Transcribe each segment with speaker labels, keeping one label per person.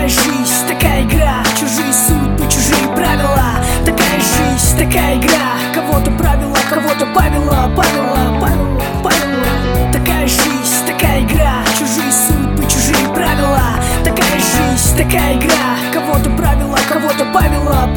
Speaker 1: Такая жизнь, такая игра, чужие судьбы, чужие правила. Такая жизнь, такая игра, кого-то правила, кого-то Павела. Такая жизнь, такая игра, чужие судьбы, чужие правила. Такая жизнь, такая игра, кого-то правила, кого-то Павела.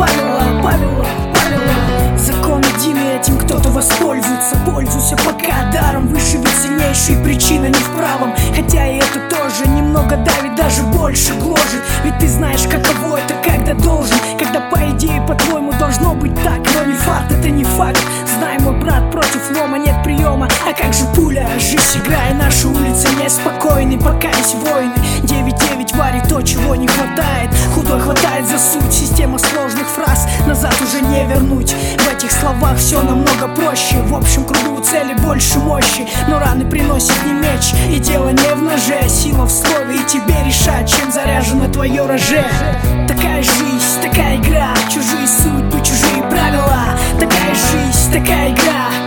Speaker 1: Закон один, и этим кто-то воспользуется. Пользуйся пока даром, выше ведь сильнейший, причина не в правом. Хотя и это тоже немного давит, даже больше гложет. Ведь ты знаешь, каково это, когда должен, когда по идее, по-твоему, должно быть так. Но не факт, это не факт. Знай, мой брат, против лома нет приема. А как же пуля, жизнь играя, наши улицы неспокойны. Пока есть войны, 9-9 варит то, чего не хватает. Худой хватает за суть, система сложных фраз назад уже не вернуть. В этих словах все намного проще. В общем кругу у цели больше мощи. Но раны приносят не меч, и дело не в ноже. Сила в слове, и тебе решать, чем заряжено твое роже. Такая жизнь, такая игра, чужие судьбы, чужие правила. Такая жизнь, такая игра,